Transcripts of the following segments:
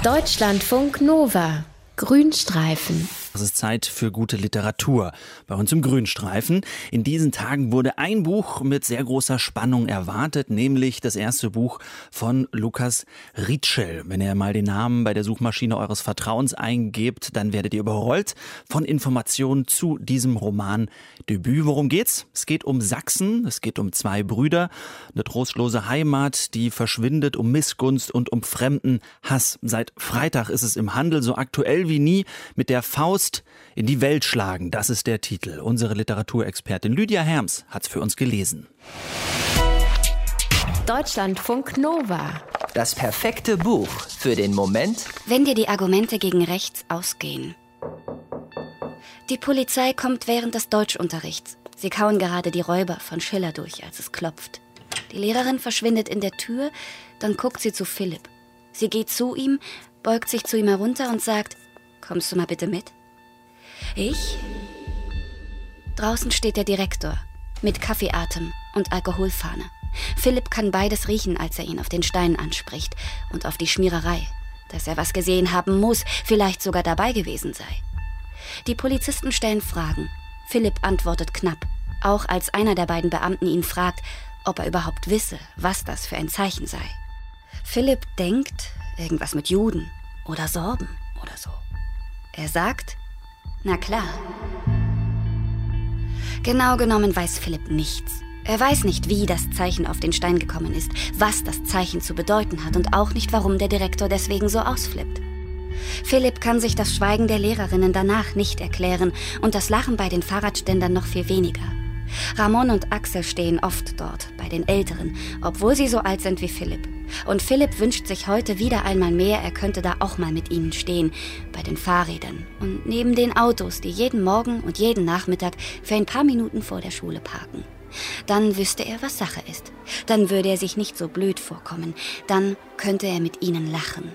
Deutschlandfunk Nova. Grünstreifen. Es ist Zeit für gute Literatur bei uns im Grünstreifen. In diesen Tagen wurde ein Buch mit sehr großer Spannung erwartet, nämlich das erste Buch von Lukas Rietschel. Wenn ihr mal den Namen bei der Suchmaschine eures Vertrauens eingebt, dann werdet ihr überrollt von Informationen zu diesem Romandebüt. Worum geht's? Es geht um Sachsen, es geht um zwei Brüder, eine trostlose Heimat, die verschwindet, um Missgunst und um Fremdenhass. Seit Freitag ist es im Handel so aktuell wie nie. Mit der Faust in die Welt schlagen, das ist der Titel. Unsere Literaturexpertin Lydia Herms hat es für uns gelesen. Deutschlandfunk Nova. Das perfekte Buch für den Moment, wenn dir die Argumente gegen rechts ausgehen. Die Polizei kommt während des Deutschunterrichts. Sie kauen gerade die Räuber von Schiller durch, als es klopft. Die Lehrerin verschwindet in der Tür, dann guckt sie zu Philipp. Sie geht zu ihm, beugt sich zu ihm herunter und sagt: Kommst du mal bitte mit? Ich? Draußen steht der Direktor mit Kaffeeatem und Alkoholfahne. Philipp kann beides riechen, als er ihn auf den Stein anspricht und auf die Schmiererei, dass er was gesehen haben muss, vielleicht sogar dabei gewesen sei. Die Polizisten stellen Fragen. Philipp antwortet knapp, auch als einer der beiden Beamten ihn fragt, ob er überhaupt wisse, was das für ein Zeichen sei. Philipp denkt, irgendwas mit Juden oder Sorben oder so. Er sagt: Na klar. Genau genommen weiß Philipp nichts. Er weiß nicht, wie das Zeichen auf den Stein gekommen ist, was das Zeichen zu bedeuten hat und auch nicht, warum der Direktor deswegen so ausflippt. Philipp kann sich das Schweigen der Lehrerinnen danach nicht erklären und das Lachen bei den Fahrradständern noch viel weniger. Ramon und Axel stehen oft dort, bei den Älteren, obwohl sie so alt sind wie Philipp. Und Philipp wünscht sich heute wieder einmal mehr, er könnte da auch mal mit ihnen stehen, bei den Fahrrädern und neben den Autos, die jeden Morgen und jeden Nachmittag für ein paar Minuten vor der Schule parken. Dann wüsste er, was Sache ist. Dann würde er sich nicht so blöd vorkommen. Dann könnte er mit ihnen lachen.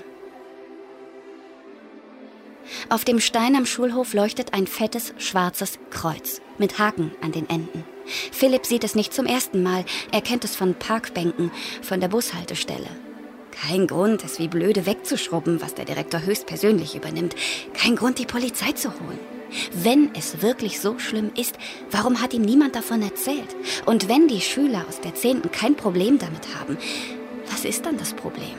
Auf dem Stein am Schulhof leuchtet ein fettes, schwarzes Kreuz mit Haken an den Enden. Philipp sieht es nicht zum ersten Mal. Er kennt es von Parkbänken, von der Bushaltestelle. Kein Grund, es wie blöde wegzuschrubben, was der Direktor höchstpersönlich übernimmt. Kein Grund, die Polizei zu holen. Wenn es wirklich so schlimm ist, warum hat ihm niemand davon erzählt? Und wenn die Schüler aus der 10. kein Problem damit haben, was ist dann das Problem?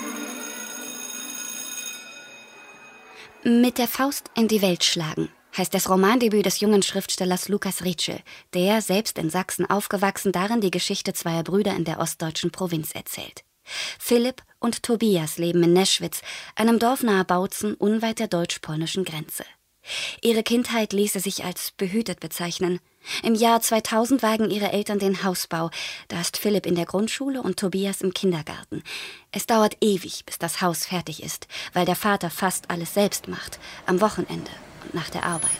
Mit der Faust in die Welt schlagen heißt das Romandebüt des jungen Schriftstellers Lukas Rietschel, der, selbst in Sachsen aufgewachsen, darin die Geschichte zweier Brüder in der ostdeutschen Provinz erzählt. Philipp und Tobias leben in Neschwitz, einem Dorf nahe Bautzen, unweit der deutsch-polnischen Grenze. Ihre Kindheit ließe sich als behütet bezeichnen. Im Jahr 2000 wagen ihre Eltern den Hausbau. Da ist Philipp in der Grundschule und Tobias im Kindergarten. Es dauert ewig, bis das Haus fertig ist, weil der Vater fast alles selbst macht, am Wochenende und nach der Arbeit.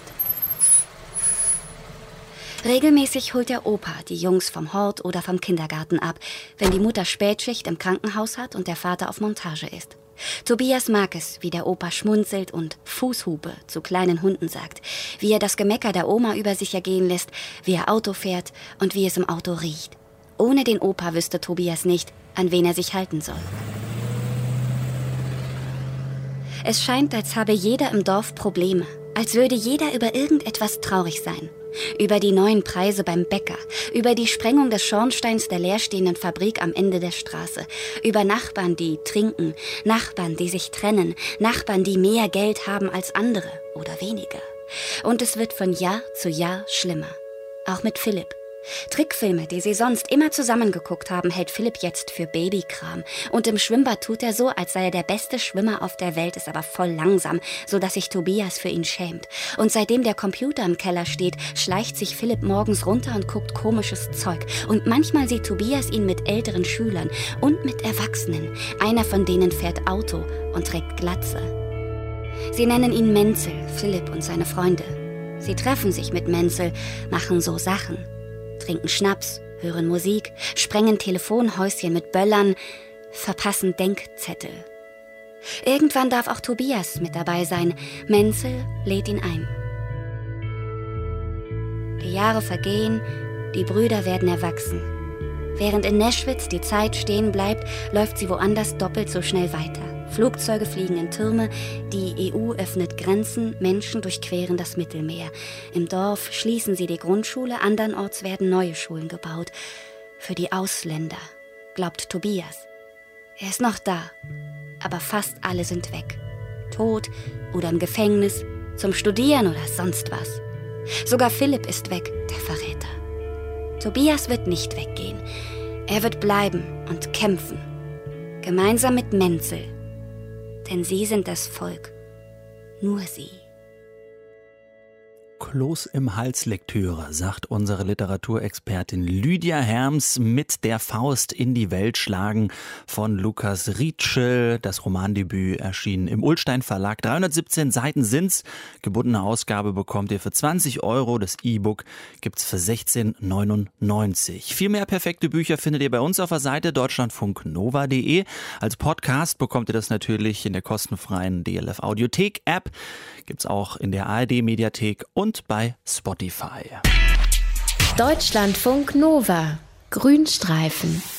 Regelmäßig holt der Opa die Jungs vom Hort oder vom Kindergarten ab, wenn die Mutter Spätschicht im Krankenhaus hat und der Vater auf Montage ist. Tobias mag es, wie der Opa schmunzelt und Fußhupe zu kleinen Hunden sagt, wie er das Gemecker der Oma über sich ergehen lässt, wie er Auto fährt und wie es im Auto riecht. Ohne den Opa wüsste Tobias nicht, an wen er sich halten soll. Es scheint, als habe jeder im Dorf Probleme, als würde jeder über irgendetwas traurig sein. Über die neuen Preise beim Bäcker, über die Sprengung des Schornsteins der leerstehenden Fabrik am Ende der Straße, über Nachbarn, die trinken, Nachbarn, die sich trennen, Nachbarn, die mehr Geld haben als andere oder weniger. Und es wird von Jahr zu Jahr schlimmer. Auch mit Philipp. Trickfilme, die sie sonst immer zusammengeguckt haben, hält Philipp jetzt für Babykram. Und im Schwimmbad tut er so, als sei er der beste Schwimmer auf der Welt, ist aber voll langsam, sodass sich Tobias für ihn schämt. Und seitdem der Computer im Keller steht, schleicht sich Philipp morgens runter und guckt komisches Zeug. Und manchmal sieht Tobias ihn mit älteren Schülern und mit Erwachsenen. Einer von denen fährt Auto und trägt Glatze. Sie nennen ihn Menzel, Philipp und seine Freunde. Sie treffen sich mit Menzel, machen so Sachen. Trinken Schnaps, hören Musik, sprengen Telefonhäuschen mit Böllern, verpassen Denkzettel. Irgendwann darf auch Tobias mit dabei sein. Menzel lädt ihn ein. Die Jahre vergehen, die Brüder werden erwachsen. Während in Neschwitz die Zeit stehen bleibt, läuft sie woanders doppelt so schnell weiter. Flugzeuge fliegen in Türme, die EU öffnet Grenzen, Menschen durchqueren das Mittelmeer. Im Dorf schließen sie die Grundschule, andernorts werden neue Schulen gebaut. Für die Ausländer, glaubt Tobias. Er ist noch da, aber fast alle sind weg. Tot oder im Gefängnis, zum Studieren oder sonst was. Sogar Philipp ist weg, der Verräter. Tobias wird nicht weggehen. Er wird bleiben und kämpfen. Gemeinsam mit Menzel. Denn sie sind das Volk. Nur sie. Kloß im Hals Lektüre, sagt unsere Literaturexpertin Lydia Herms, mit der Faust in die Welt schlagen von Lukas Rietschel. Das Romandebüt erschien im Ullstein Verlag. 317 Seiten sind's. Gebundene Ausgabe bekommt ihr für 20 €. Das E-Book gibt's für 16,99 €. Viel mehr perfekte Bücher findet ihr bei uns auf der Seite deutschlandfunknova.de. Als Podcast bekommt ihr das natürlich in der kostenfreien DLF Audiothek App. Gibt's auch in der ARD Mediathek und bei Spotify. Deutschlandfunk Nova. Grünstreifen.